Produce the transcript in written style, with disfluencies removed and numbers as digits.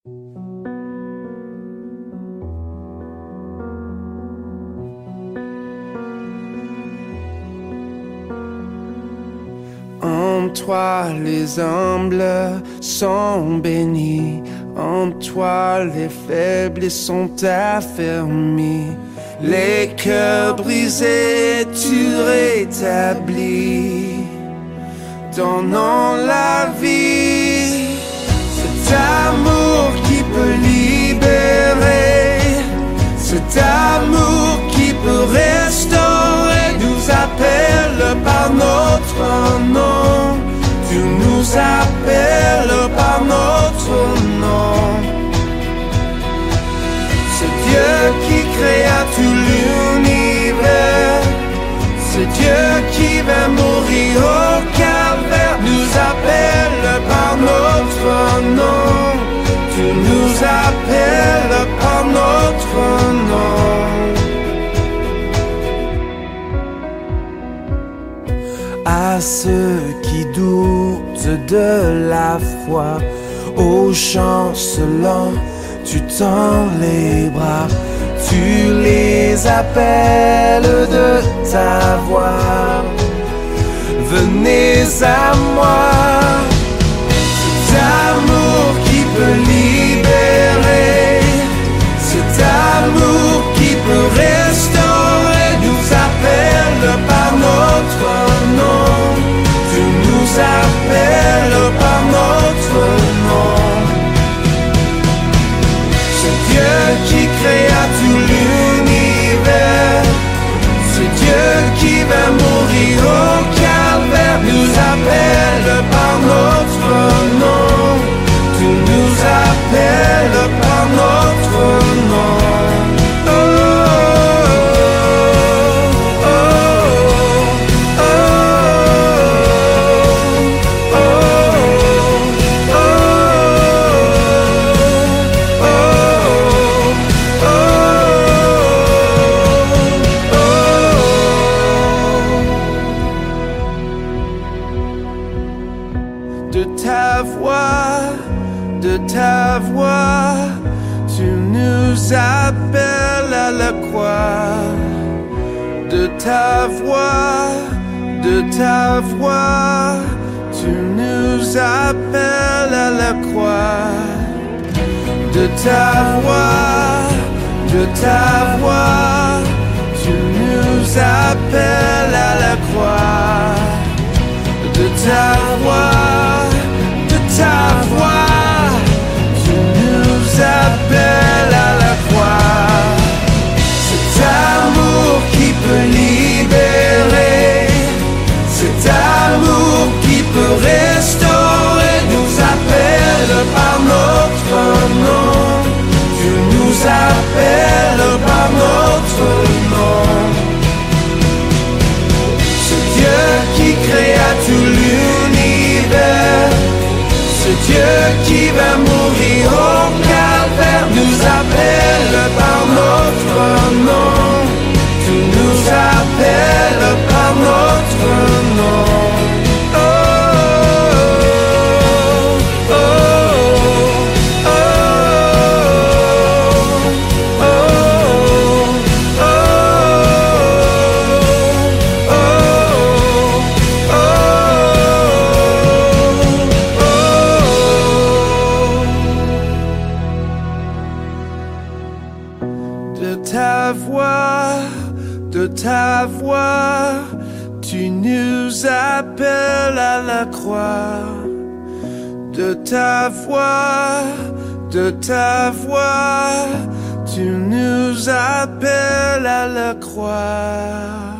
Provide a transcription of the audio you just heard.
En toi les humbles sont bénis, en toi les faibles sont affermis. Les cœurs brisés tu rétablis, donnant la vie. Cet amour qui peut libérer, cet amour qui peut restaurer, nous appelle par notre nom. Tu nous appelles par notre nom. Ce Dieu qui créa tout l'univers, ce Dieu qui va mourir au calvaire, nous appelle par notre nom. Tu nous appelles par notre nom. À ceux qui doutent de la foi, aux chancelants, tu tends les bras, tu les appelles de ta voix. Venez à moi, cet amour qui peut libérer, cet amour qui peut restaurer, nous appelle par notre nom. Tu nous appelles par notre nom. Ce Dieu qui créa tout l'univers, ce Dieu qui va mourir au calvaire, nous appelle par notre nom. Tu nous appelles par notre nom. De ta voix, tu nous appelles à la croix. De ta voix, tu nous appelles à la croix. De ta voix, tu nous appelles à la croix. De ta voix, tu nous appelles à la croix. Cet amour qui peut libérer, cet amour qui peut restaurer, nous appelle par notre nom. Tu nous appelles par notre nom. Ce Dieu qui créa tout l'univers, ce Dieu qui va mourir au calvaire, nous appelle par notre nom. Tu nous appelles par notre nom. Oh, oh, oh, oh, oh, oh, de ta voix, tu nous appelles à la croix. De ta voix, tu nous appelles à la croix.